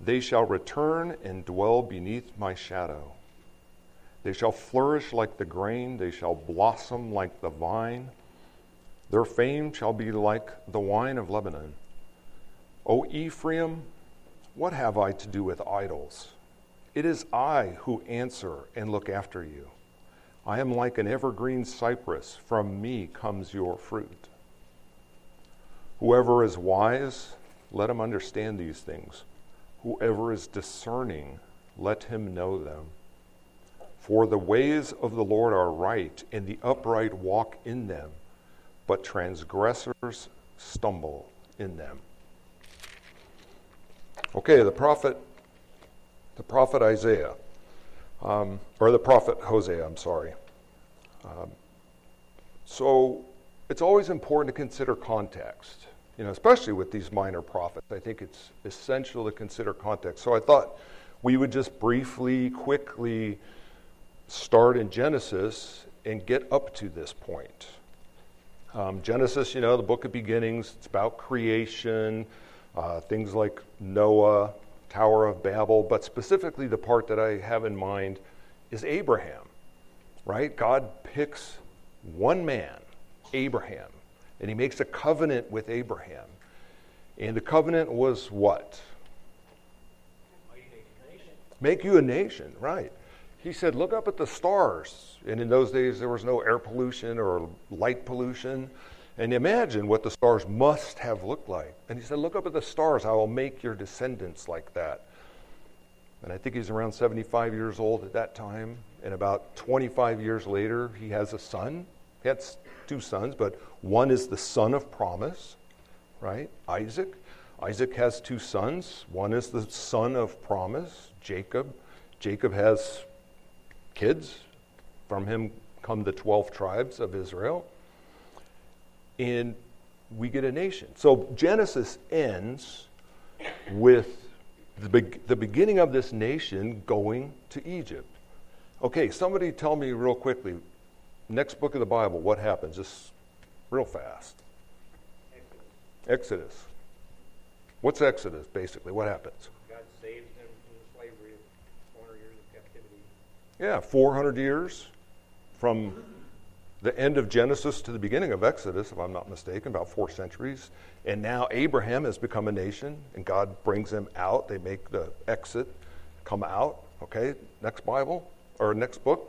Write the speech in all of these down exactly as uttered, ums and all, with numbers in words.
They shall return and dwell beneath my shadow. They shall flourish like the grain. They shall blossom like the vine. Their fame shall be like the wine of Lebanon. O Ephraim, what have I to do with idols? It is I who answer and look after you. I am like an evergreen cypress. From me comes your fruit. Whoever is wise, let him understand these things. Whoever is discerning, let him know them. For the ways of the Lord are right, and the upright walk in them, but transgressors stumble in them. Okay, the prophet, the prophet Isaiah, um, or the prophet Hosea, I'm sorry. Um, so it's always important to consider context, you know, especially with these minor prophets. I think it's essential to consider context. So I thought we would just briefly, quickly start in Genesis and get up to this point. Um, Genesis, you know, the book of beginnings, it's about creation, uh, things like Noah, Tower of Babel, but specifically the part that I have in mind is Abraham, right? God picks one man, Abraham, and he makes a covenant with Abraham. And the covenant was what? Make you a nation, right? He said, look up at the stars. And in those days, there was no air pollution or light pollution. And imagine what the stars must have looked like. And he said, look up at the stars. I will make your descendants like that. And I think he's around seventy-five years old at that time. And about twenty-five years later, he has a son. He had two sons, but one is the son of promise, right? Isaac. Isaac has two sons. One is the son of promise, Jacob. Jacob has kids. From him come the twelve tribes of Israel. And we get a nation. So Genesis ends with the, be- the beginning of this nation going to Egypt. Okay, somebody tell me real quickly, next book of the Bible, what happens? Just real fast. Exodus. Exodus. What's Exodus, basically? What happens? God saves them from the slavery of four hundred years of captivity. Yeah, four hundred years from the end of Genesis to the beginning of Exodus, if I'm not mistaken, about four centuries. And now Abraham has become a nation, and God brings them out. They make the exit, come out. Okay, next Bible, or next book.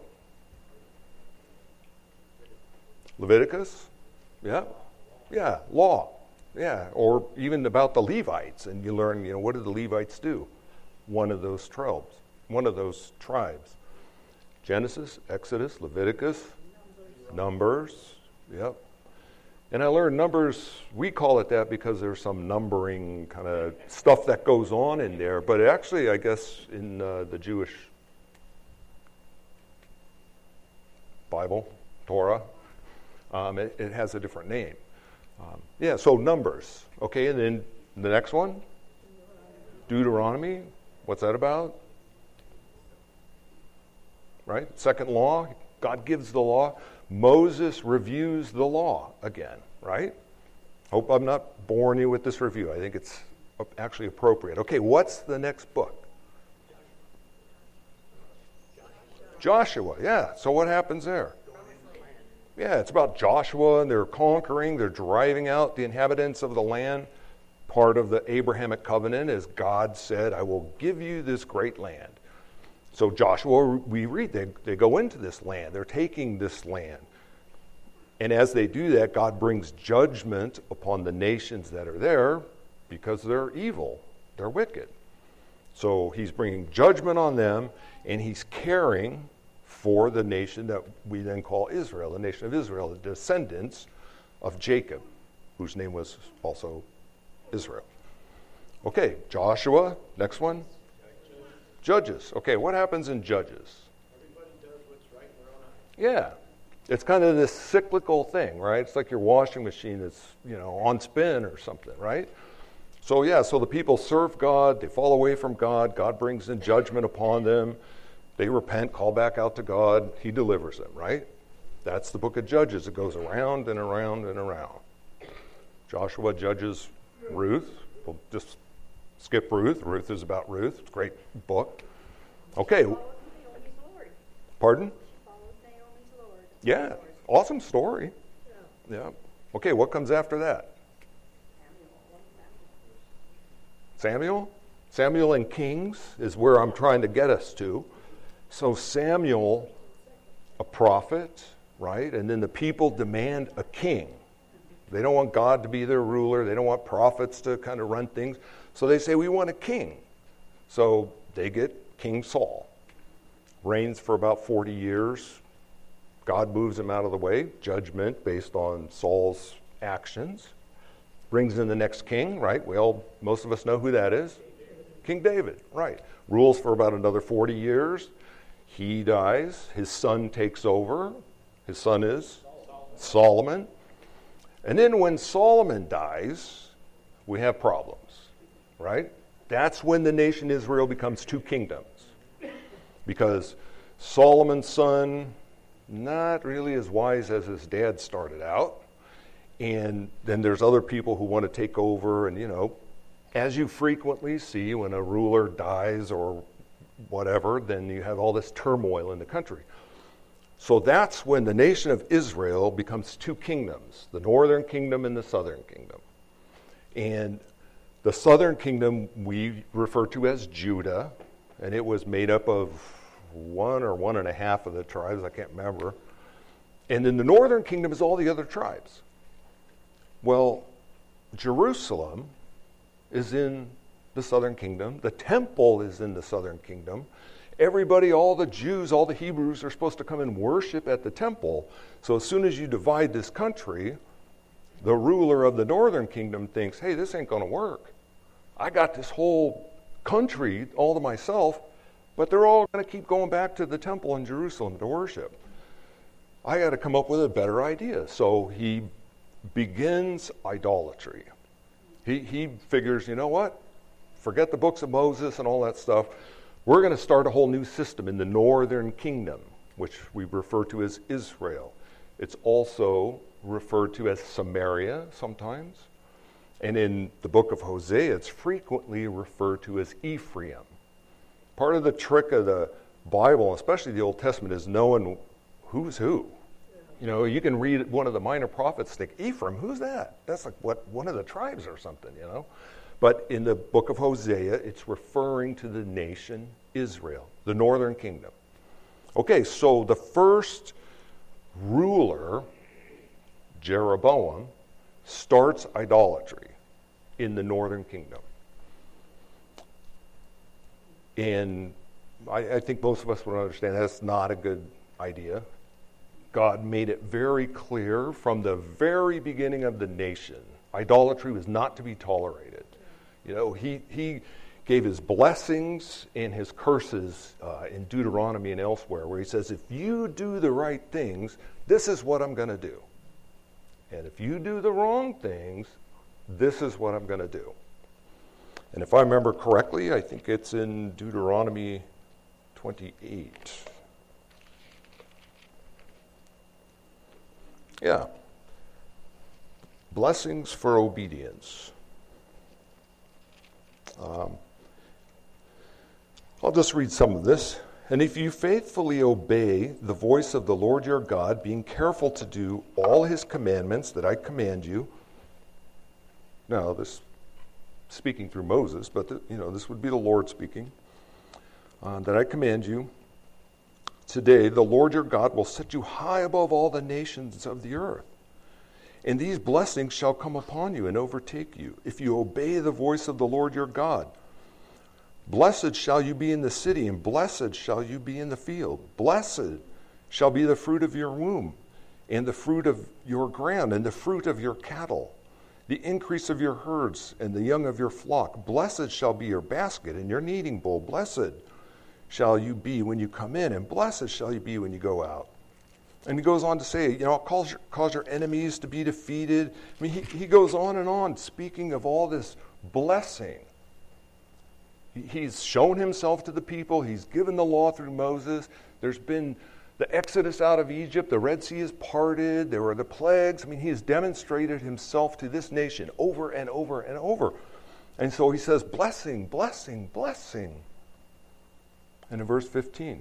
Leviticus. Yeah, yeah, law. Yeah, or even about the Levites, and you learn, you know, what did the Levites do? One of those tribes, one of those tribes. Genesis, Exodus, Leviticus, Numbers, yep. And I learned Numbers, we call it that because there's some numbering kind of stuff that goes on in there, but actually, I guess, in uh, the Jewish Bible, Torah, um, it, it has a different name. Um, yeah, so Numbers, okay, and then the next one, Deuteronomy, what's that about? Right, second law, God gives the law. Moses reviews the law again, right? Hope I'm not boring you with this review. I think it's actually appropriate. Okay, what's the next book? Joshua, yeah. So what happens there? Yeah, it's about Joshua, and they're conquering, they're driving out the inhabitants of the land. Part of the Abrahamic covenant is God said, I will give you this great land. So Joshua, we read, they, they go into this land. They're taking this land. And as they do that, God brings judgment upon the nations that are there because they're evil. They're wicked. So he's bringing judgment on them, and he's caring for the nation that we then call Israel, the nation of Israel, the descendants of Jacob, whose name was also Israel. Okay, Joshua, next one. Judges. Okay, what happens in Judges? Everybody does what's right in their own eyes. Yeah. It's kind of this cyclical thing, right? It's like your washing machine that's, you know, on spin or something, right? So, yeah, so the people serve God. They fall away from God. God brings in judgment upon them. They repent, call back out to God. He delivers them, right? That's the book of Judges. It goes around and around and around. Joshua judges Ruth. We'll just Skip Ruth. Ruth is about Ruth. It's a great book. Okay. Followed Naomi's Lord. Pardon? She followed Naomi's Lord. Yeah. Lord. Awesome story. Yeah. Yeah. Okay, what comes after that? Samuel? Samuel and Kings is where I'm trying to get us to. So Samuel, a prophet, right? And then the people demand a king. They don't want God to be their ruler. They don't want prophets to kind of run things. So they say, we want a king. So they get King Saul. Reigns for about forty years. God moves him out of the way. Judgment based on Saul's actions. Brings in the next king, right? We all, most of us know who that is. King David, right. Rules for about another forty years. He dies. His son takes over. His son is Solomon. And then when Solomon dies, we have problems, right? That's when the nation Israel becomes two kingdoms. Because Solomon's son, not really as wise as his dad started out. And then there's other people who want to take over. And, you know, as you frequently see when a ruler dies or whatever, then you have all this turmoil in the country. So that's when the nation of Israel becomes two kingdoms, the northern kingdom and the southern kingdom. And the southern kingdom we refer to as Judah, and it was made up of one or one and a half of the tribes, I can't remember. And then the northern kingdom is all the other tribes. Well, Jerusalem is in the southern kingdom. The temple is in the southern kingdom. Everybody, all the Jews, all the Hebrews are supposed to come and worship at the temple. So as soon as you divide this country, the ruler of the northern kingdom thinks, hey, this ain't going to work. I got this whole country all to myself, but they're all going to keep going back to the temple in Jerusalem to worship. I got to come up with a better idea. So he begins idolatry. He, he figures, you know what? Forget the books of Moses and all that stuff. We're going to start a whole new system in the northern kingdom, which we refer to as Israel. It's also referred to as Samaria sometimes. And in the book of Hosea, it's frequently referred to as Ephraim. Part of the trick of the Bible, especially the Old Testament, is knowing who's who. You know, you can read one of the minor prophets and think, Ephraim, who's that? That's like what one of the tribes or something, you know. But in the book of Hosea, it's referring to the nation Israel, the northern kingdom. Okay, so the first ruler, Jeroboam, starts idolatry in the northern kingdom. And I, I think most of us would understand that's not a good idea. God made it very clear from the very beginning of the nation, idolatry was not to be tolerated. You know, he, he gave his blessings and his curses uh, in Deuteronomy and elsewhere, where he says, if you do the right things, this is what I'm going to do. And if you do the wrong things, this is what I'm going to do. And if I remember correctly, I think it's in Deuteronomy twenty-eight. Yeah. Blessings for obedience. Um, I'll just read some of this. And if you faithfully obey the voice of the Lord your God, being careful to do all his commandments that I command you. Now, this speaking through Moses, but the, you know, this would be the Lord speaking. Uh, that I command you. Today, the Lord your God will set you high above all the nations of the earth. And these blessings shall come upon you and overtake you, if you obey the voice of the Lord your God. Blessed shall you be in the city, and blessed shall you be in the field. Blessed shall be the fruit of your womb, and the fruit of your ground, and the fruit of your cattle, the increase of your herds, and the young of your flock. Blessed shall be your basket and your kneading bowl. Blessed shall you be when you come in, and blessed shall you be when you go out. And he goes on to say, you know, I'll cause your, cause your enemies to be defeated. I mean, he, he goes on and on, speaking of all this blessing. He, he's shown himself to the people. He's given the law through Moses. There's been the exodus out of Egypt. The Red Sea is parted. There were the plagues. I mean, he has demonstrated himself to this nation over and over and over. And so he says, blessing, blessing, blessing. And in verse fifteen,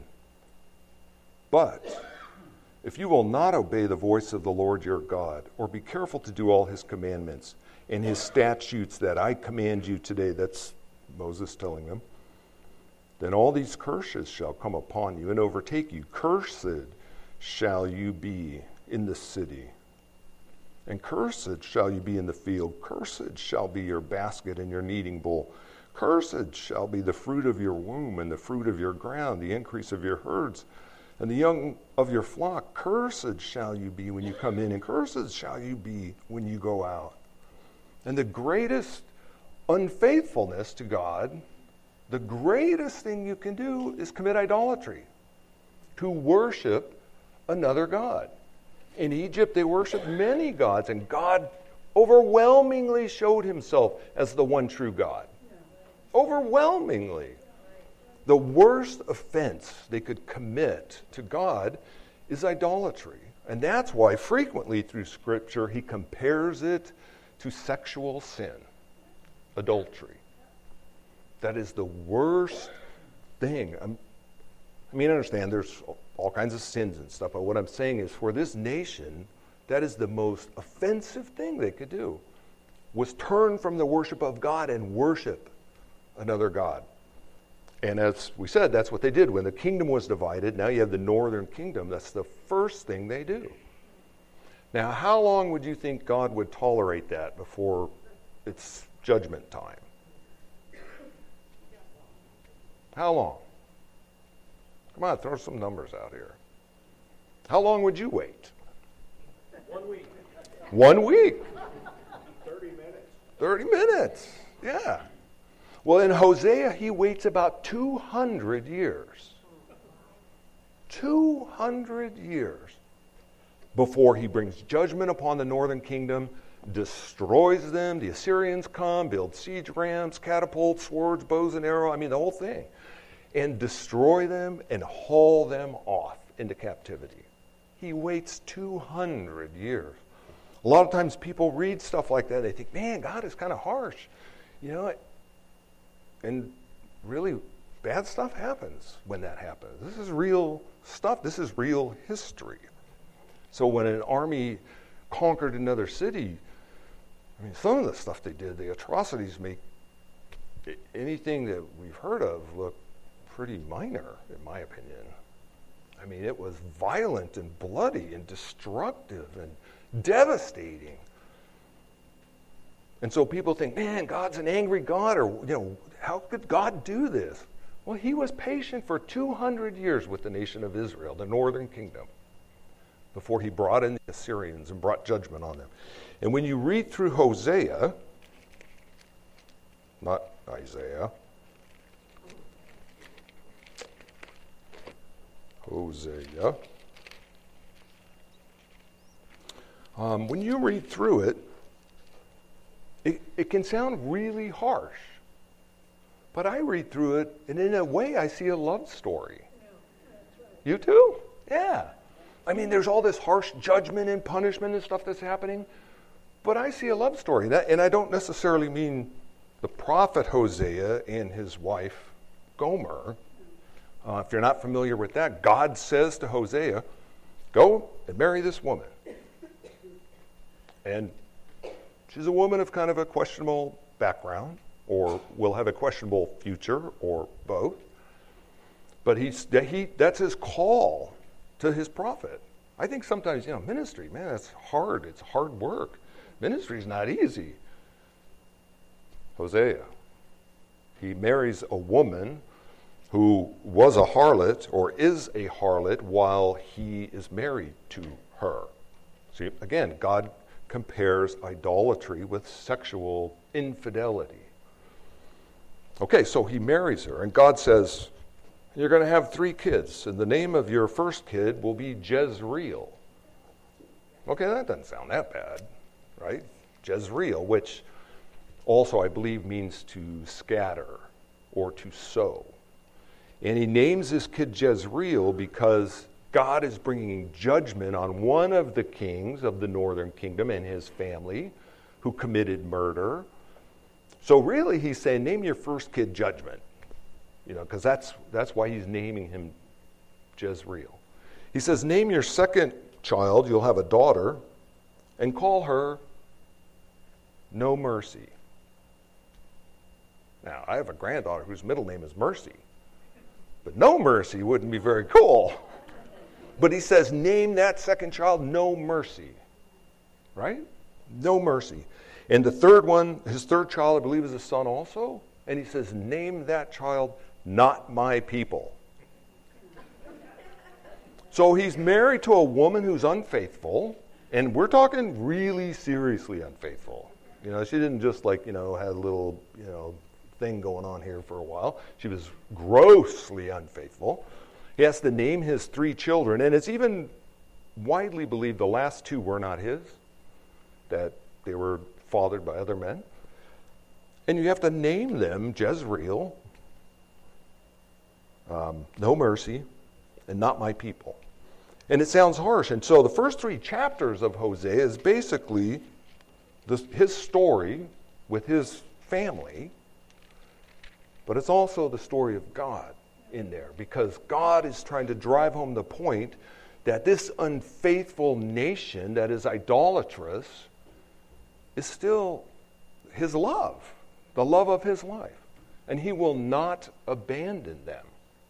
but if you will not obey the voice of the Lord your God, or be careful to do all his commandments and his statutes that I command you today, that's Moses telling them, then all these curses shall come upon you and overtake you. Cursed shall you be in the city, and cursed shall you be in the field. Cursed shall be your basket and your kneading bowl. Cursed shall be the fruit of your womb and the fruit of your ground, the increase of your herds, and the young of your flock. Cursed shall you be when you come in, and cursed shall you be when you go out. And the greatest unfaithfulness to God, the greatest thing you can do is commit idolatry, to worship another god. In Egypt, they worshiped many gods, and God overwhelmingly showed himself as the one true God. Overwhelmingly. The worst offense they could commit to God is idolatry. And that's why frequently through Scripture he compares it to sexual sin, adultery. That is the worst thing. I'm, I mean, I understand there's all kinds of sins and stuff, but what I'm saying is for this nation, that is the most offensive thing they could do, was turn from the worship of God and worship another god. And as we said, that's what they did. When the kingdom was divided, now you have the northern kingdom, that's the first thing they do. Now, how long would you think God would tolerate that before it's judgment time? How long? Come on, throw some numbers out here. How long would you wait? One week. One week. Thirty minutes. thirty minutes, yeah. Well, in Hosea, he waits about two hundred years. two hundred years before he brings judgment upon the northern kingdom, destroys them. The Assyrians come, build siege rams, catapults, swords, bows and arrows, I mean the whole thing, and destroy them and haul them off into captivity. He waits two hundred years. A lot of times people read stuff like that, they think, man, God is kind of harsh. You know, and really bad stuff happens when that happens. This is real stuff. This is real history. So when an army conquered another city, I mean, some of the stuff they did, the atrocities make anything that we've heard of look pretty minor, in my opinion. I mean, it was violent and bloody and destructive and devastating. And so people think, man, God's an angry God, or, you know, how could God do this? Well, he was patient for two hundred years with the nation of Israel, the northern kingdom, before he brought in the Assyrians and brought judgment on them. And when you read through Hosea, not Isaiah, Hosea, um, when you read through it, it, it can sound really harsh. But I read through it, and in a way, I see a love story. You too? Yeah. I mean, there's all this harsh judgment and punishment and stuff that's happening, but I see a love story. That, and I don't necessarily mean the prophet Hosea and his wife, Gomer. Uh, if you're not familiar with that, God says to Hosea, go and marry this woman. And she's a woman of kind of a questionable background, or will have a questionable future, or both. But he's, he, that's his call to his prophet. I think sometimes, you know, ministry, man, that's hard. It's hard work. Ministry's not easy. Hosea, he marries a woman who was a harlot, or is a harlot, while he is married to her. See, again, God compares idolatry with sexual infidelity. Okay, so he marries her, and God says, you're going to have three kids, and the name of your first kid will be Jezreel. Okay, that doesn't sound that bad, right? Jezreel, which also I believe means to scatter or to sow. And he names this kid Jezreel because God is bringing judgment on one of the kings of the northern kingdom and his family who committed murder. So really he's saying, name your first kid Judgment. You know, because that's that's why he's naming him Jezreel. He says, name your second child, you'll have a daughter, and call her No Mercy. Now, I have a granddaughter whose middle name is Mercy. But No Mercy wouldn't be very cool. But he says, name that second child No Mercy. Right? No Mercy. And the third one, his third child, I believe, is a son also. And he says, name that child Not My People. So he's married to a woman who's unfaithful, and we're talking really seriously unfaithful. You know, she didn't just like, you know, had a little, you know, thing going on here for a while. She was grossly unfaithful. He has to name his three children, and it's even widely believed the last two were not his, that they were fathered by other men. And you have to name them Jezreel, um, No Mercy, and Not My People. And it sounds harsh. And so the first three chapters of Hosea is basically this, his story with his family, but it's also the story of God in there, because God is trying to drive home the point that this unfaithful nation that is idolatrous is still his love, the love of his life. And he will not abandon them.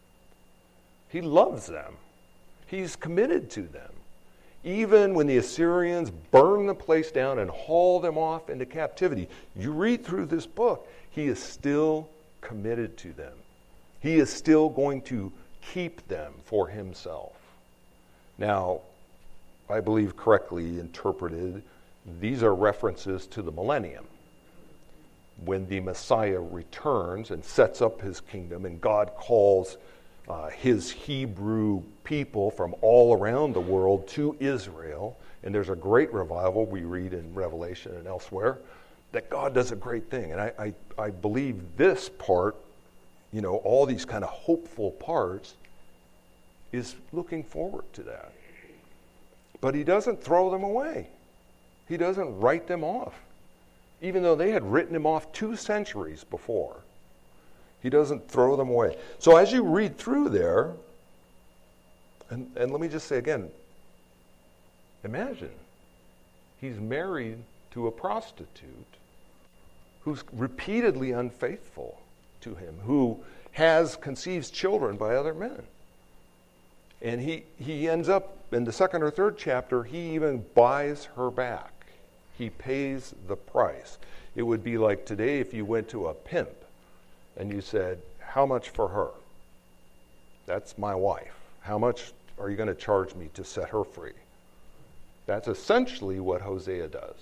He loves them. He's committed to them. Even when the Assyrians burn the place down and haul them off into captivity, you read through this book, he is still committed to them. He is still going to keep them for himself. Now, I believe correctly interpreted, these are references to the millennium, when the Messiah returns and sets up his kingdom, and God calls uh, his Hebrew people from all around the world to Israel. And there's a great revival we read in Revelation and elsewhere, that God does a great thing. And I, I, I believe this part, you know, all these kind of hopeful parts, is looking forward to that. But he doesn't throw them away. He doesn't write them off. Even though they had written him off two centuries before. He doesn't throw them away. So as you read through there, and, and let me just say again, imagine he's married to a prostitute who's repeatedly unfaithful to him, who has conceives children by other men. And he, he ends up, in the second or third chapter, he even buys her back. He pays the price. It would be like today if you went to a pimp and you said, how much for her? That's my wife. How much are you going to charge me to set her free? That's essentially what Hosea does.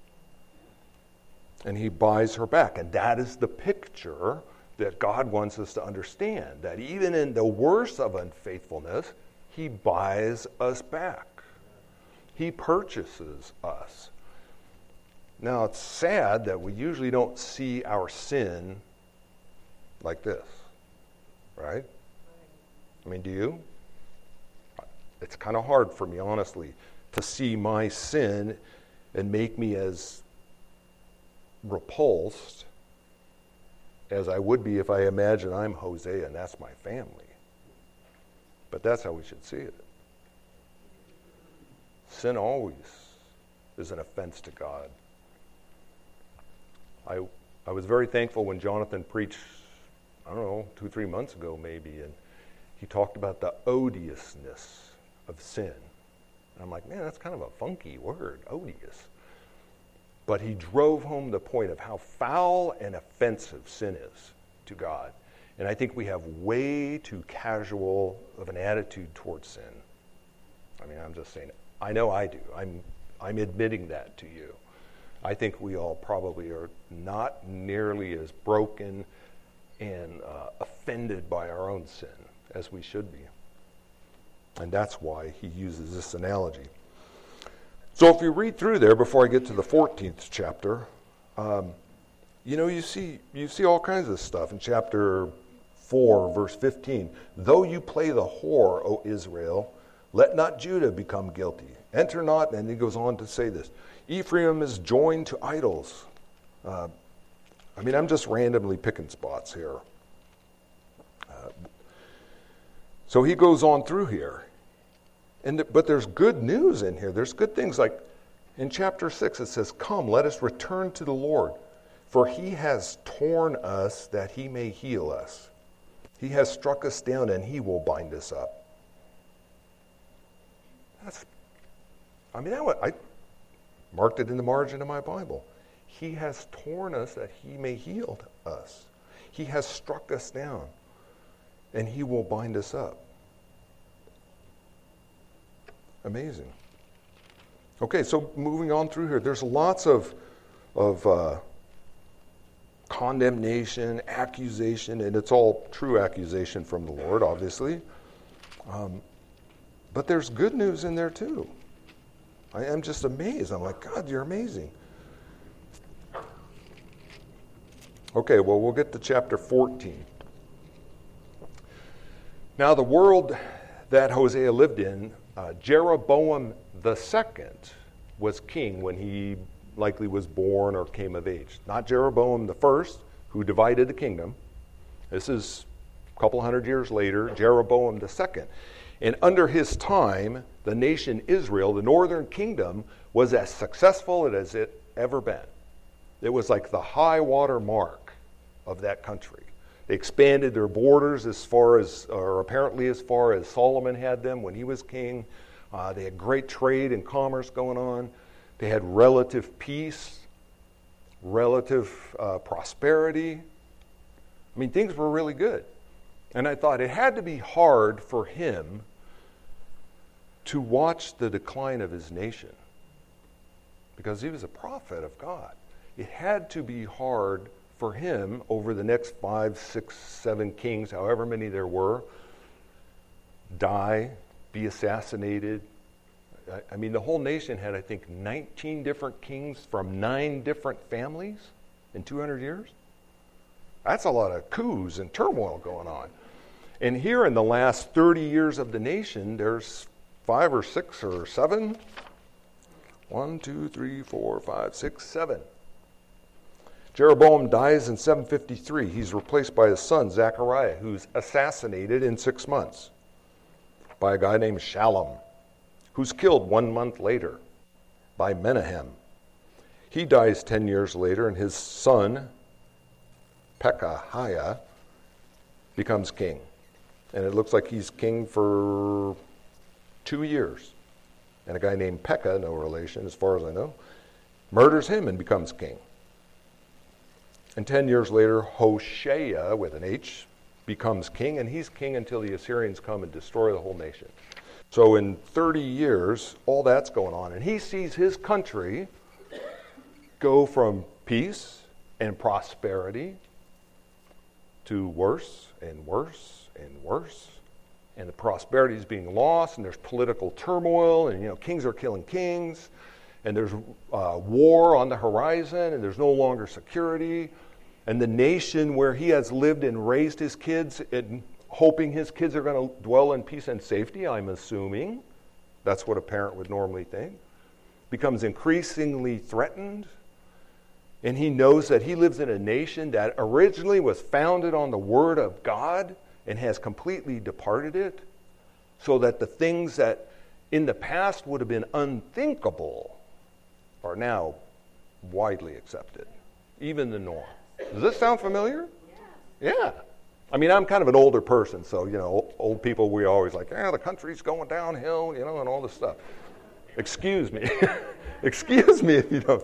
And he buys her back. And that is the picture that God wants us to understand, that even in the worst of unfaithfulness, he buys us back. He purchases us. Now, it's sad that we usually don't see our sin like this, right? I mean, do you? It's kind of hard for me, honestly, to see my sin and make me as repulsed as I would be if I imagine I'm Hosea and that's my family. But that's how we should see it. Sin always is an offense to God. I I was very thankful when Jonathan preached, I don't know, two, three months ago maybe, and he talked about the odiousness of sin. And I'm like, man, that's kind of a funky word, odious. But he drove home the point of how foul and offensive sin is to God. And I think we have way too casual of an attitude towards sin. I mean, I'm just saying it. I know I do. I'm I'm admitting that to you. I think we all probably are not nearly as broken and uh, offended by our own sin as we should be. And that's why he uses this analogy. So if you read through there, before I get to the fourteenth chapter, um, you know, you see you see all kinds of stuff. In chapter four, verse fifteen, though you play the whore, O Israel, let not Judah become guilty. Enter not, and he goes on to say this, Ephraim is joined to idols. Uh, I mean, I'm just randomly picking spots here. Uh, so he goes on through here. And th- but there's good news in here. There's good things like in chapter six it says, "Come, let us return to the Lord, for he has torn us that he may heal us. He has struck us down and he will bind us up." That's, I mean, that was, I marked it in the margin of my Bible. He has torn us that he may heal us. He has struck us down and he will bind us up. Amazing. Okay, so moving on through here, there's lots of of uh, condemnation, accusation, and it's all true accusation from the Lord, obviously. Um, but there's good news in there too. I am just amazed. I'm like, God, you're amazing. Okay, well, we'll get to chapter fourteen. Now, the world that Hosea lived in, uh, Jeroboam the second was king when he likely was born or came of age. Not Jeroboam the first, who divided the kingdom. This is a couple hundred years later, Jeroboam the second. And under his time, the nation Israel, the northern kingdom, was as successful as it ever been. It was like the high water mark of that country. They expanded their borders as far as, or apparently as far as Solomon had them when he was king. Uh, they had great trade and commerce going on. They had relative peace, relative uh, prosperity. I mean, things were really good. And I thought it had to be hard for him to watch the decline of his nation, because he was a prophet of God. It had to be hard for him over the next five, six, seven kings, however many there were, die, be assassinated. I, I mean, the whole nation had, I think, nineteen different kings from nine different families in two hundred years. That's a lot of coups and turmoil going on. And here in the last thirty years of the nation, there's five or six or seven. One, two, three, four, five, six, seven. Jeroboam dies in seven fifty-three. He's replaced by his son, Zechariah, who's assassinated in six months by a guy named Shallum, who's killed one month later by Menahem. He dies ten years later, and his son, Pekahiah, becomes king. And it looks like he's king for two years. And a guy named Pekah, no relation as far as I know, murders him and becomes king. And ten years later, Hoshea, with an H, becomes king, and he's king until the Assyrians come and destroy the whole nation. So in thirty years, all that's going on. And he sees his country go from peace and prosperity to worse and worse and worse. And the prosperity is being lost, and there's political turmoil, and you know, kings are killing kings, and there's uh, war on the horizon, and there's no longer security. And the nation where he has lived and raised his kids, and hoping his kids are going to dwell in peace and safety, I'm assuming, that's what a parent would normally think, becomes increasingly threatened. And he knows that he lives in a nation that originally was founded on the Word of God and has completely departed it, so that the things that in the past would have been unthinkable are now widely accepted, even the norm. Does this sound familiar? Yeah. Yeah. I mean, I'm kind of an older person, so, you know, old people, we always like, yeah, the country's going downhill, you know, and all this stuff. Excuse me. Excuse me if you don't.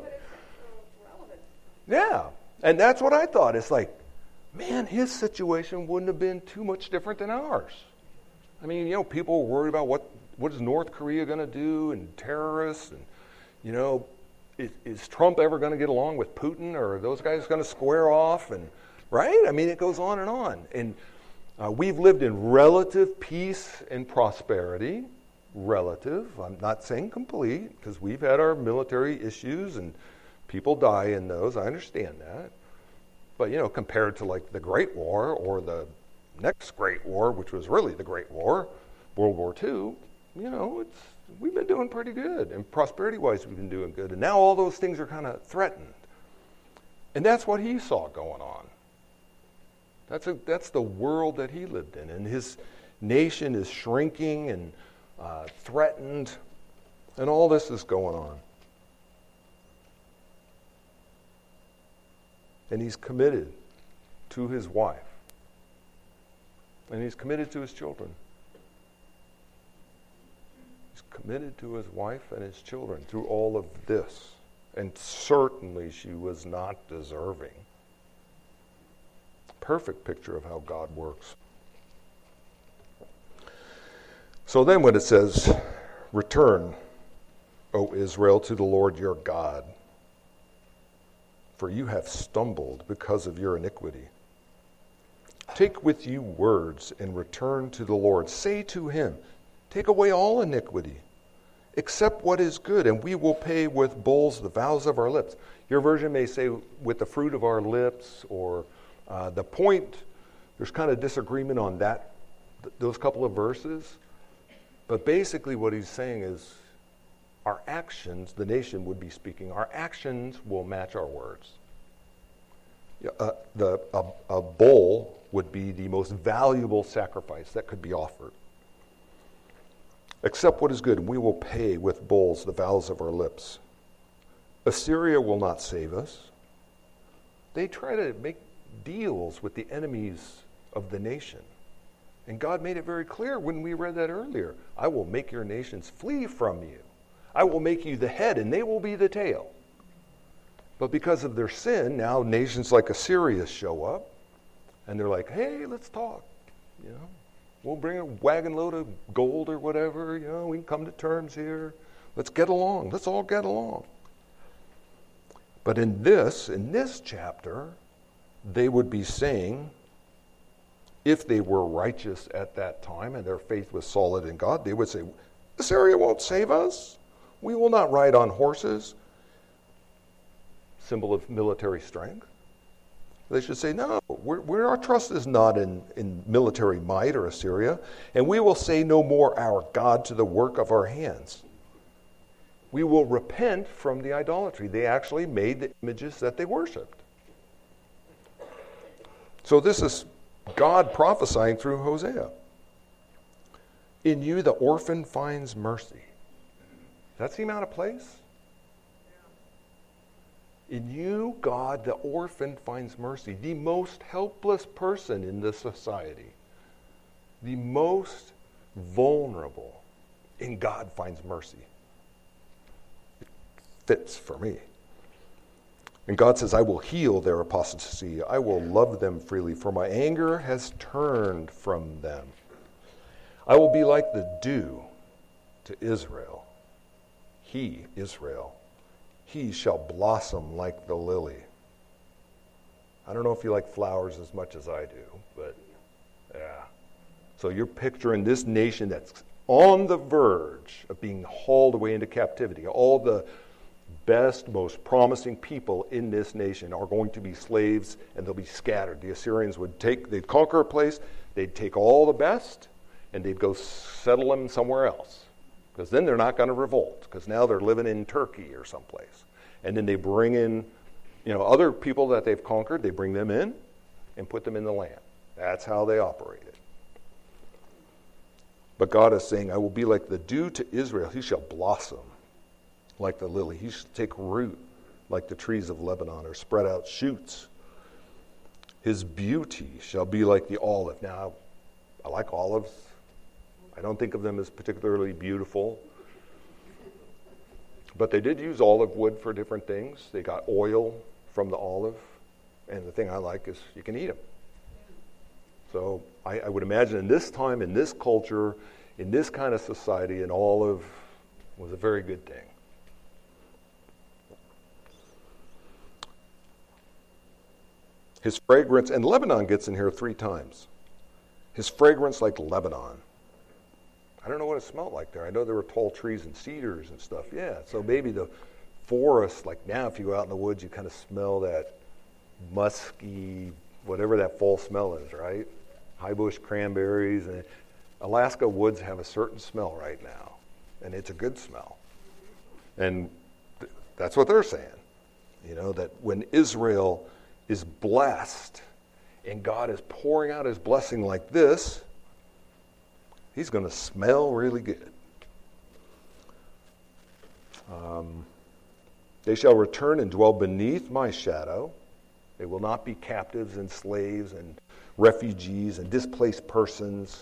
Yeah. And that's what I thought. It's like, man, his situation wouldn't have been too much different than ours. I mean, you know, people were worried about what, what is North Korea going to do, and terrorists, and, you know, is, is Trump ever going to get along with Putin, or are those guys going to square off? And right? I mean, it goes on and on. And uh, we've lived in relative peace and prosperity. Relative. I'm not saying complete, because we've had our military issues, and people die in those. I understand that. But, you know, compared to like the Great War or the next Great War, which was really the Great War, World War Two, you know, it's we've been doing pretty good. And prosperity-wise, we've been doing good. And now all those things are kind of threatened. And that's what he saw going on. That's, a, that's the world that he lived in. And his nation is shrinking and uh, threatened, and all this is going on. And he's committed to his wife. And he's committed to his children. He's committed to his wife and his children through all of this. And certainly she was not deserving. Perfect picture of how God works. So then when it says, return, O Israel, to the Lord your God, for you have stumbled because of your iniquity. Take with you words and return to the Lord. Say to him, take away all iniquity, accept what is good, and we will pay with bulls the vows of our lips. Your version may say with the fruit of our lips, or uh, the point, there's kind of disagreement on that, th- those couple of verses. But basically what he's saying is our actions, the nation would be speaking, our actions will match our words. Uh, the, a, a bull would be the most valuable sacrifice that could be offered. Accept what is good, and we will pay with bulls the vows of our lips. Assyria will not save us. They try to make deals with the enemies of the nation. And God made it very clear when we read that earlier. I will make your nations flee from you. I will make you the head, and they will be the tail. But because of their sin, now nations like Assyria show up, and they're like, hey, let's talk. You know, we'll bring a wagon load of gold or whatever. You know, we can come to terms here. Let's get along. Let's all get along. But in this, in this chapter, they would be saying, if they were righteous at that time and their faith was solid in God, they would say, Assyria won't save us. We will not ride on horses. Symbol of military strength. They should say, no, we're, we're, our trust is not in, in military might or Assyria, and we will say no more our God to the work of our hands. We will repent from the idolatry. They actually made the images that they worshipped. So this is God prophesying through Hosea. In you the orphan finds mercy. Does that seem out of place? In you, God, the orphan finds mercy. The most helpless person in this society. The most vulnerable. In God finds mercy. It fits for me. And God says, I will heal their apostasy. I will love them freely, for my anger has turned from them. I will be like the dew to Israel. He, Israel, he shall blossom like the lily. I don't know if you like flowers as much as I do, but yeah. So you're picturing this nation that's on the verge of being hauled away into captivity. All the best, most promising people in this nation are going to be slaves, and they'll be scattered. The Assyrians would take, they'd conquer a place, they'd take all the best, and they'd go settle them somewhere else. Because then they're not going to revolt, because now they're living in Turkey or someplace. And then they bring in, you know, other people that they've conquered, they bring them in and put them in the land. That's how they operated. But God is saying, I will be like the dew to Israel. He shall blossom like the lily. He shall take root like the trees of Lebanon, or spread out shoots. His beauty shall be like the olive. Now, I like olives. I don't think of them as particularly beautiful. But they did use olive wood for different things. They got oil from the olive. And the thing I like is you can eat them. So I, I would imagine in this time, in this culture, in this kind of society, an olive was a very good thing. His fragrance, and Lebanon gets in here three times. His fragrance like Lebanon. I don't know what it smelled like there. I know there were tall trees and cedars and stuff. Yeah, so maybe the forest, like now if you go out in the woods, you kind of smell that musky, whatever that fall smell is, right? High bush cranberries. And Alaska woods have a certain smell right now, and it's a good smell. And th- that's what they're saying. You know, that when Israel is blessed and God is pouring out his blessing like this, he's going to smell really good. Um, they shall return and dwell beneath my shadow. They will not be captives and slaves and refugees and displaced persons.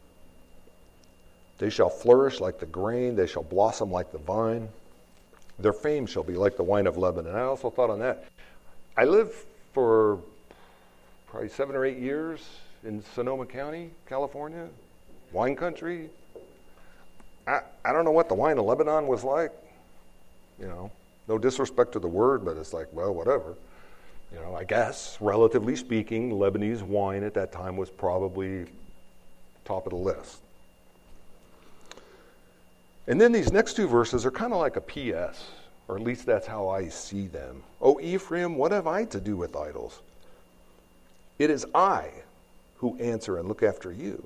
They shall flourish like the grain. They shall blossom like the vine. Their fame shall be like the wine of Lebanon. I also thought on that. I lived for probably seven or eight years in Sonoma County, California, wine country. I, I don't know what the wine of Lebanon was like. You know, no disrespect to the word, but it's like, well, whatever. You know, I guess, relatively speaking, Lebanese wine at that time was probably top of the list. And then these next two verses are kind of like a P S, or at least that's how I see them. O Ephraim, what have I to do with idols? It is I who answer and look after you.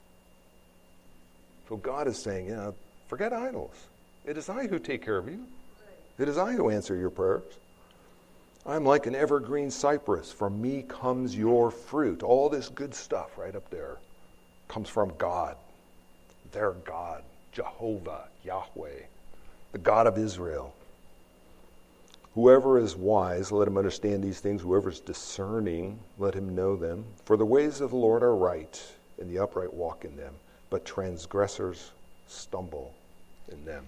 So God is saying, you know, forget idols. It is I who take care of you. It is I who answer your prayers. I'm like an evergreen cypress. From me comes your fruit. All this good stuff right up there comes from God, their God, Jehovah, Yahweh, the God of Israel. Whoever is wise, let him understand these things. Whoever is discerning, let him know them. For the ways of the Lord are right, and the upright walk in them, but transgressors stumble in them.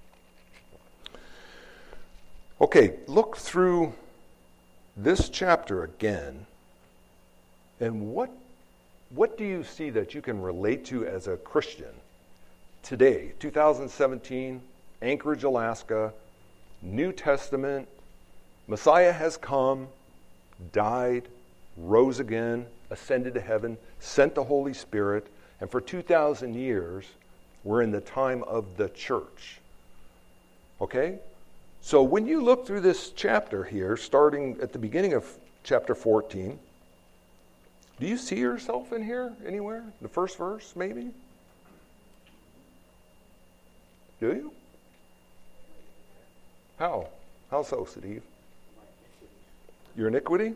Okay, look through this chapter again, and what what do you see that you can relate to as a Christian today, two thousand seventeen, Anchorage, Alaska, New Testament, Messiah has come, died, rose again, ascended to heaven, sent the Holy Spirit, and for two thousand years, we're in the time of the church. Okay? So when you look through this chapter here, starting at the beginning of chapter fourteen, do you see yourself in here anywhere? The first verse, maybe? Do you? How? How so, Steve? Your iniquity?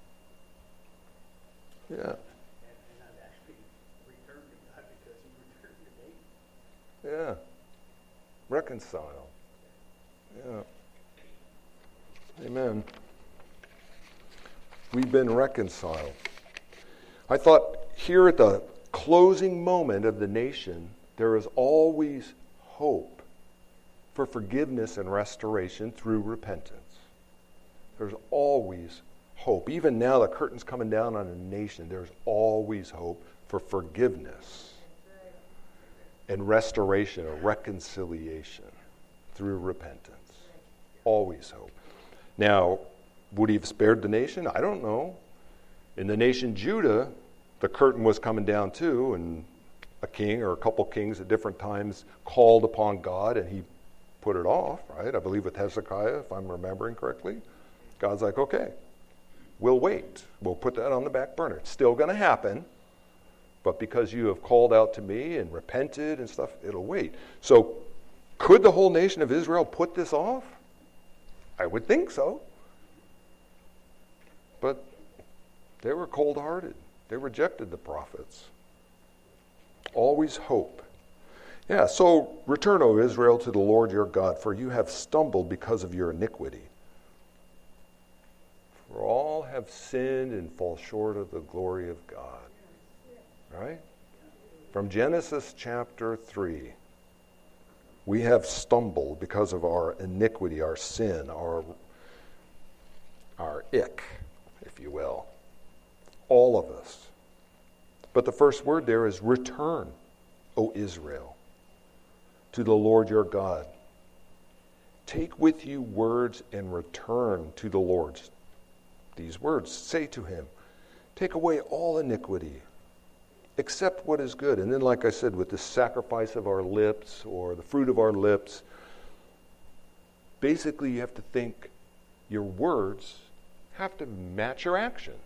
Yeah. And, and I've actually returned to God because he returned to me. Yeah. Reconcile. Yeah. Amen. We've been reconciled. I thought here at the closing moment of the nation, there is always hope for forgiveness and restoration through repentance. There's always hope. Even now, the curtain's coming down on a nation. There's always hope for forgiveness and restoration or reconciliation through repentance. Always hope. Now, would he have spared the nation? I don't know. In the nation Judah, the curtain was coming down too, and a king or a couple kings at different times called upon God, and he put it off, right? I believe with Hezekiah, if I'm remembering correctly. God's like, okay, we'll wait. We'll put that on the back burner. It's still going to happen, but because you have called out to me and repented and stuff, it'll wait. So could the whole nation of Israel put this off? I would think so. But they were cold-hearted. They rejected the prophets. Always hope. Yeah, so return, O Israel, to the Lord your God, for you have stumbled because of your iniquity. For all have sinned and fall short of the glory of God. Right? From Genesis chapter three. We have stumbled because of our iniquity, our sin, our, our ick, if you will. All of us. But the first word there is return, O Israel, to the Lord your God. Take with you words and return to the Lord. These words, say to him, take away all iniquity, accept what is good. And then, like I said, with the sacrifice of our lips or the fruit of our lips, basically you have to think your words have to match your actions.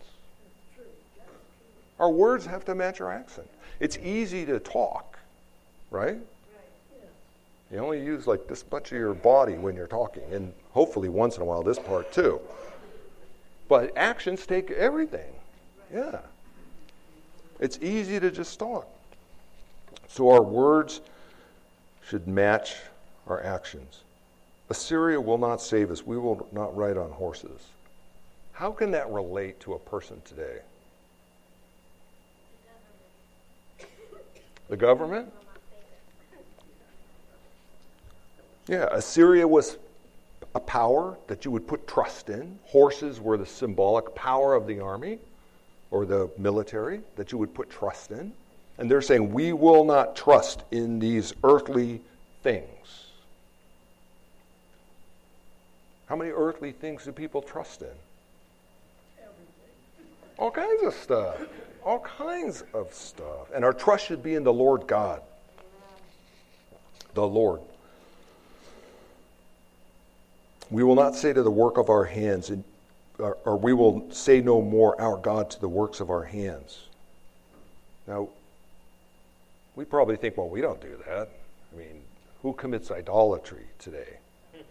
Our words have to match our accent. It's easy to talk, right? You only use like this much of your body when you're talking, and hopefully once in a while this part too. But actions take everything. Yeah. It's easy to just talk. So our words should match our actions. Assyria will not save us. We will not ride on horses. How can that relate to a person today? The government? Yeah, Assyria was a power that you would put trust in. Horses were the symbolic power of the army or the military that you would put trust in. And they're saying, we will not trust in these earthly things. How many earthly things do people trust in? All kinds of stuff. All kinds of stuff. And our trust should be in the Lord God. The Lord. We will not say to the work of our hands, or, or we will say no more, our God, to the works of our hands. Now, we probably think, well, we don't do that. I mean, who commits idolatry today?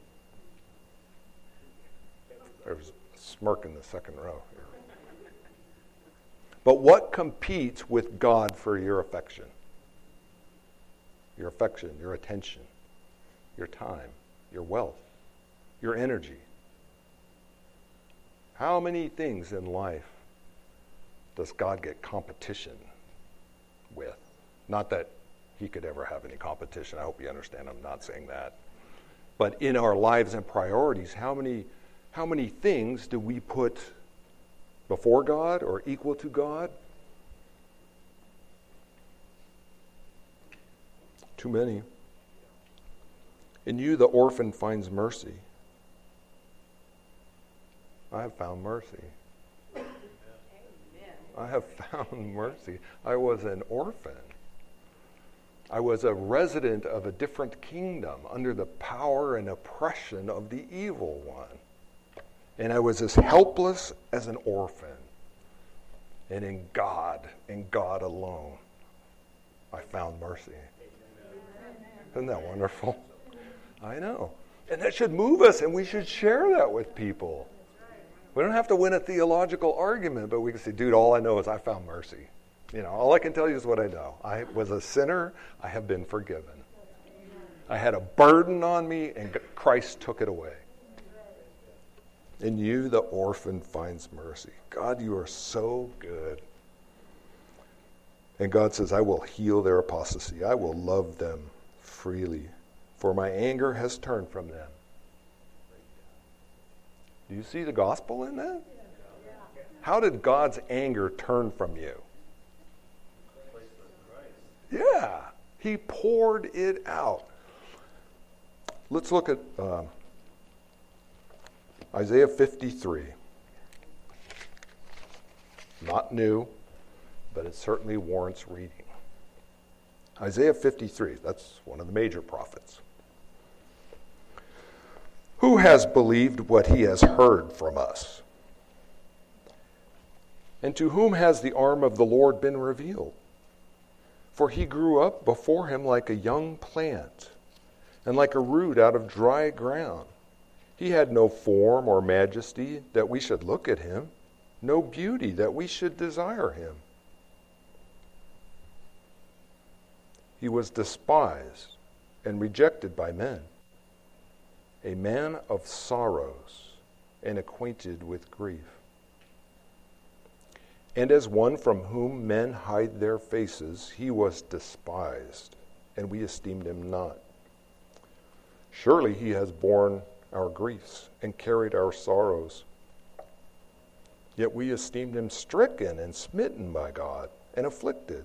There's a smirk in the second row here. But what competes with God for your affection? Your affection, your attention, your time, your wealth, your energy. How many things in life does God get competition with? Not that he could ever have any competition. I hope you understand I'm not saying that. But in our lives and priorities, how many how many things do we put before God or equal to God? Too many. In you, the orphan finds mercy. I have found mercy. I have found mercy. I was an orphan. I was a resident of a different kingdom under the power and oppression of the evil one. And I was as helpless as an orphan. And in God, in God alone, I found mercy. Isn't that wonderful? I know. And that should move us, and we should share that with people. We don't have to win a theological argument, but we can say, dude, all I know is I found mercy. You know, all I can tell you is what I know. I was a sinner. I have been forgiven. I had a burden on me, and Christ took it away. In you, the orphan finds mercy. God, you are so good. And God says, I will heal their apostasy. I will love them freely, for my anger has turned from them. Do you see the gospel in that? How did God's anger turn from you? Yeah, he poured it out. Let's look at uh, Isaiah fifty-three. Not new, but it certainly warrants reading. Isaiah fifty-three, that's one of the major prophets. Who has believed what he has heard from us? And to whom has the arm of the Lord been revealed? For he grew up before him like a young plant, and like a root out of dry ground. He had no form or majesty that we should look at him, no beauty that we should desire him. He was despised and rejected by men, a man of sorrows and acquainted with grief. And as one from whom men hide their faces, he was despised, and we esteemed him not. Surely he has borne our griefs and carried our sorrows. Yet we esteemed him stricken and smitten by God and afflicted.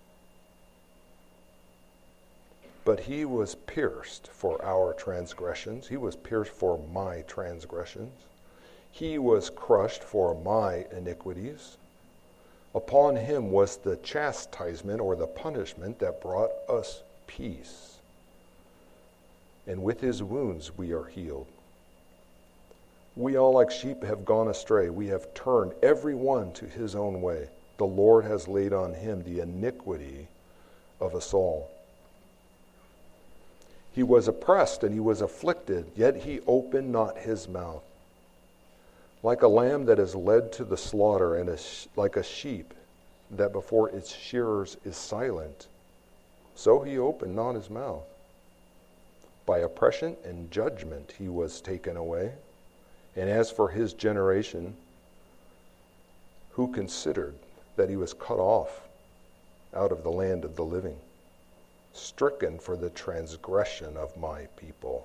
But he was pierced for our transgressions. He was pierced for my transgressions. He was crushed for my iniquities. Upon him was the chastisement or the punishment that brought us peace. And with his wounds we are healed. We all like sheep have gone astray. We have turned every one to his own way. The Lord has laid on him the iniquity of us all. He was oppressed and he was afflicted, yet he opened not his mouth. Like a lamb that is led to the slaughter, and a sh- like a sheep that before its shearers is silent, so he opened not his mouth. By oppression and judgment he was taken away. And as for his generation, who considered that he was cut off out of the land of the living, stricken for the transgression of my people.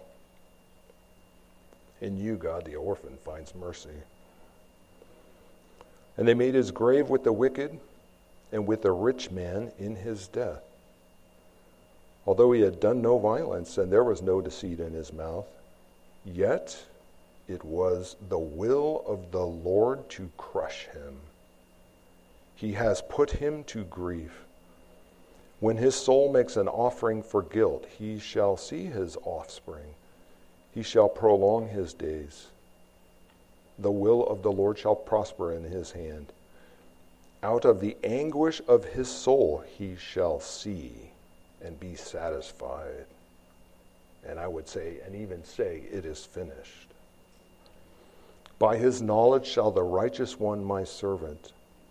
In you, God, the orphan finds mercy. And they made his grave with the wicked and with the rich man in his death. Although he had done no violence and there was no deceit in his mouth, yet it was the will of the Lord to crush him. He has put him to grief. When his soul makes an offering for guilt, he shall see his offspring. He shall prolong his days. The will of the Lord shall prosper in his hand. Out of the anguish of his soul he shall see and be satisfied. And I would say, and even say, it is finished. By his knowledge shall the righteous one, my servant,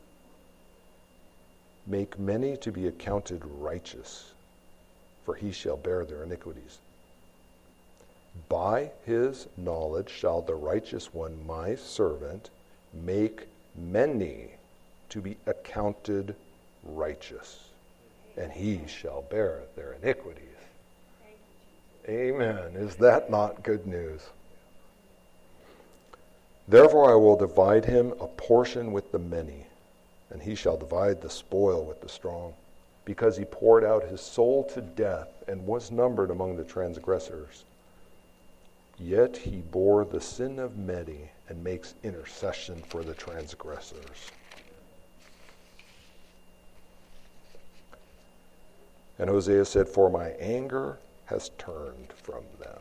make many to be accounted righteous, for he shall bear their iniquities. By his knowledge shall the righteous one, my servant, make many to be accounted righteous, and he shall bear their iniquities. Amen. Is that not good news? Therefore I will divide him a portion with the many, and he shall divide the spoil with the strong, because he poured out his soul to death and was numbered among the transgressors. Yet he bore the sin of many and makes intercession for the transgressors. And Hosea said, for my anger has turned from them.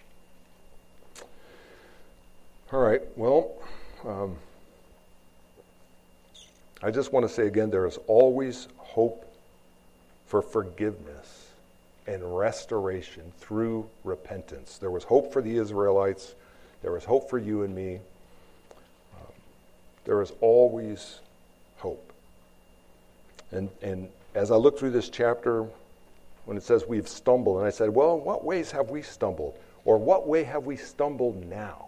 All right, well, um, I just want to say again, there is always hope for forgiveness and restoration through repentance. There was hope for the Israelites. There was hope for you and me. Um, there is always hope. And, and as I look through this chapter, when it says we've stumbled, and I said, well, in what ways have we stumbled? Or what way have we stumbled now?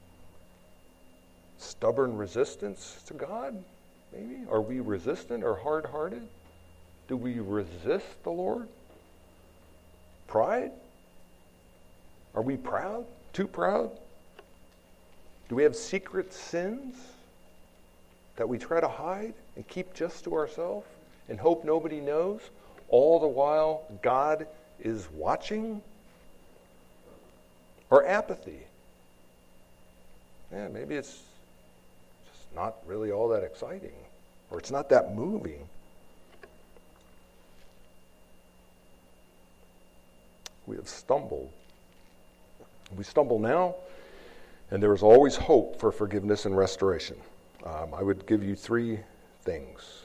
Stubborn resistance to God, maybe? Are we resistant or hard-hearted? Do we resist the Lord? Pride? Are we proud? Too proud? Do we have secret sins that we try to hide and keep just to ourselves and hope nobody knows? All the while God is watching? Or apathy? Yeah, maybe it's just not really all that exciting, or it's not that moving. We have stumbled. We stumble now, and there is always hope for forgiveness and restoration. Um, I would give you three things.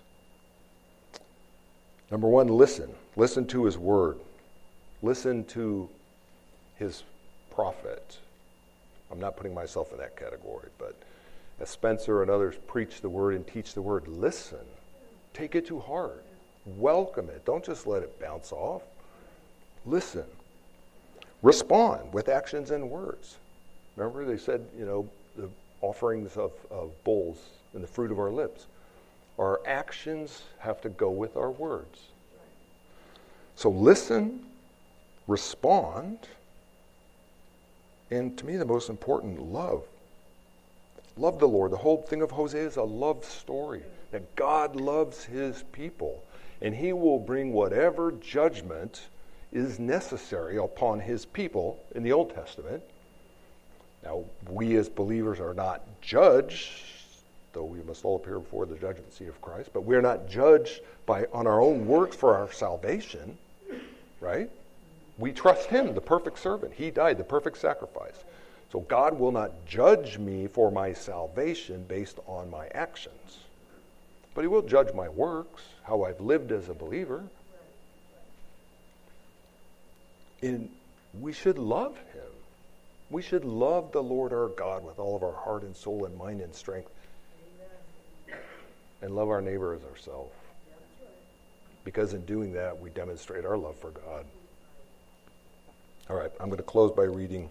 Number one, listen. Listen to his word. Listen to his prophet. I'm not putting myself in that category, but as Spencer and others preach the word and teach the word, listen. Take it to heart. Welcome it. Don't just let it bounce off. Listen. Respond with actions and words. Remember they said, you know, the offerings of, of bulls and the fruit of our lips. Our actions have to go with our words. So listen, respond, and to me the most important, love. Love the Lord. The whole thing of Hosea is a love story, that God loves his people, and he will bring whatever judgment is necessary upon his people in the Old Testament. Now, we as believers are not judged, though we must all appear before the judgment seat of Christ, but we're not judged by on our own works for our salvation, right? We trust him, the perfect servant. He died, the perfect sacrifice. So God will not judge me for my salvation based on my actions. But he will judge my works, how I've lived as a believer. In we should love him. We should love the Lord our God with all of our heart and soul and mind and strength. Amen. And love our neighbor as ourselves. Because in doing that, we demonstrate our love for God. All right, I'm going to close by reading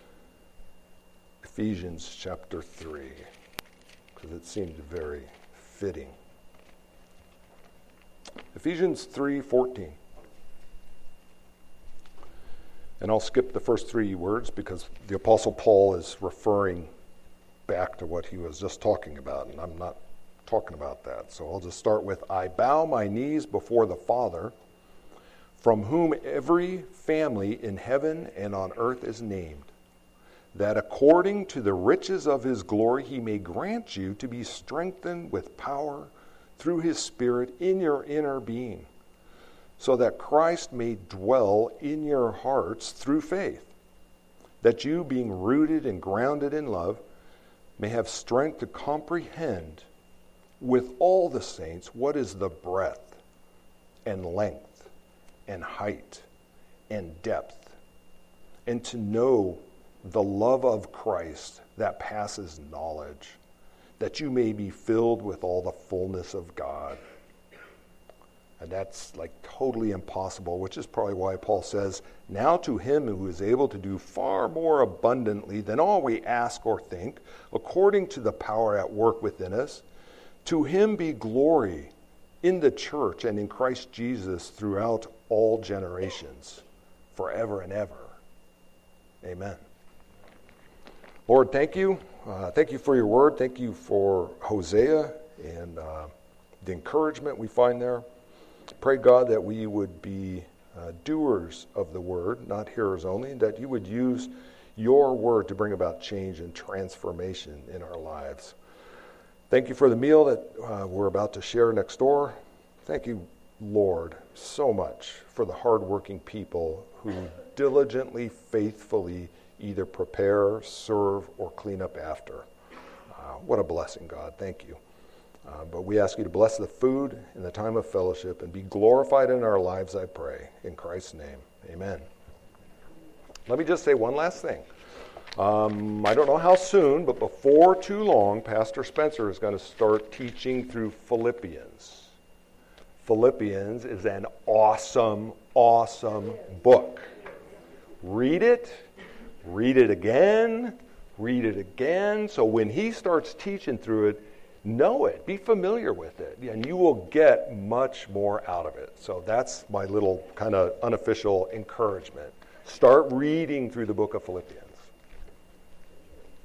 Ephesians chapter three, because it seemed very fitting. Ephesians three fourteen. And I'll skip the first three words because the Apostle Paul is referring back to what he was just talking about, and I'm not talking about that. So I'll just start with, I bow my knees before the Father, from whom every family in heaven and on earth is named, that according to the riches of his glory he may grant you to be strengthened with power through his Spirit in your inner being, so that Christ may dwell in your hearts through faith, that you, being rooted and grounded in love, may have strength to comprehend with all the saints what is the breadth and length and height and depth, and to know the love of Christ that passes knowledge, that you may be filled with all the fullness of God. And that's like totally impossible, which is probably why Paul says, now to him who is able to do far more abundantly than all we ask or think, according to the power at work within us, to him be glory in the church and in Christ Jesus throughout all generations, forever and ever. Amen. Lord, thank you. Uh, thank you for your word. Thank you for Hosea and uh, the encouragement we find there. Pray, God, that we would be uh, doers of the word, not hearers only, and that you would use your word to bring about change and transformation in our lives. Thank you for the meal that uh, we're about to share next door. Thank you, Lord, so much for the hardworking people who diligently, faithfully either prepare, serve, or clean up after. Uh, what a blessing, God. Thank you. Uh, but we ask you to bless the food and the time of fellowship and be glorified in our lives, I pray. In Christ's name, amen. Let me just say one last thing. Um, I don't know how soon, but before too long, Pastor Spencer is going to start teaching through Philippians. Philippians is an awesome, awesome book. Read it, read it again, read it again. So when he starts teaching through it, know it, be familiar with it, and you will get much more out of it. So that's my little kind of unofficial encouragement. Start reading through the book of Philippians.